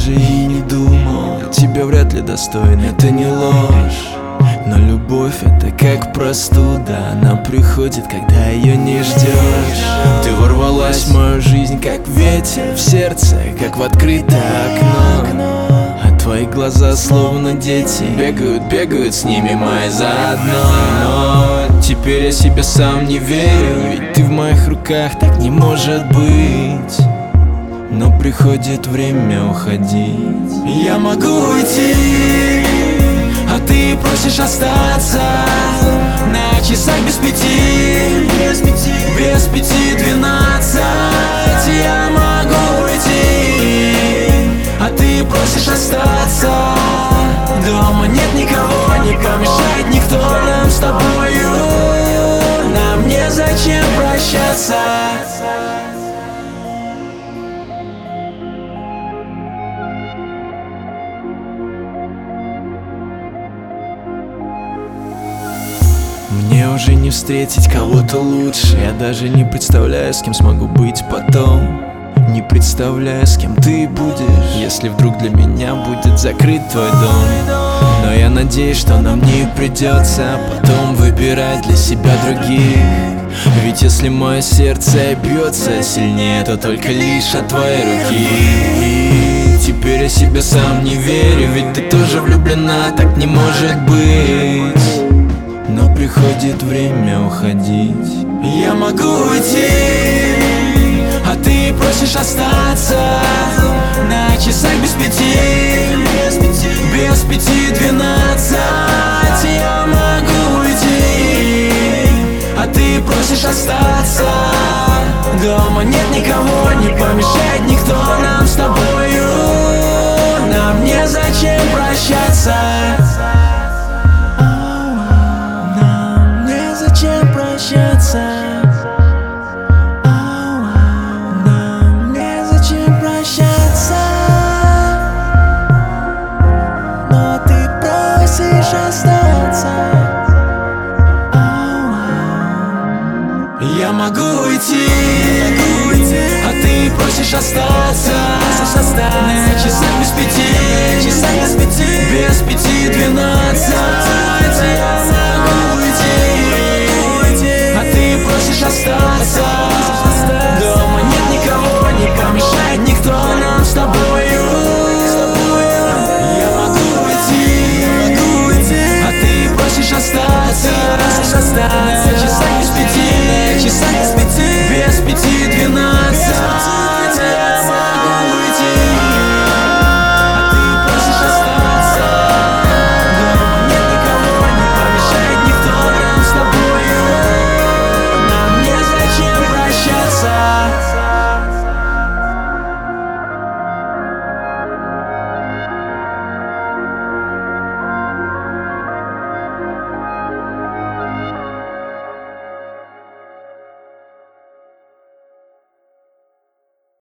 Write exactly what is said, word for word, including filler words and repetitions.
даже и не думал, тебя вряд ли достоин, это не ложь. Но любовь это как простуда, она приходит, когда ее не ждешь. Ты ворвалась в мою жизнь, как ветер в сердце, как в открытое окно. А твои глаза словно дети, бегают, бегают, с ними мои заодно. Но теперь я себе сам не верю, ведь ты в моих руках, так не может быть. Но приходит время уходить. Я могу уйти, а ты просишь остаться. На часах без пяти, без пяти, без пяти двенадцать. Я могу уйти, а ты просишь остаться. Дома нет никого, не помешает никто нам с тобою. Нам незачем прощаться. Мне уже не встретить кого-то лучше. Я даже не представляю, с кем смогу быть потом. Не представляю, с кем ты будешь, если вдруг для меня будет закрыт твой дом. Но я надеюсь, что нам не придется потом выбирать для себя других. Ведь если мое сердце бьется сильнее, то только лишь от твоей руки. И теперь я себе сам не верю, ведь ты тоже влюблена, так не может быть. Но приходит время уходить. Я могу уйти, а ты просишь остаться. На часах без пяти, без пяти, без пяти двенадцать. Я могу уйти, а ты просишь остаться. Дома нет никого, не помешает никто нам с тобою. Нам незачем прощаться.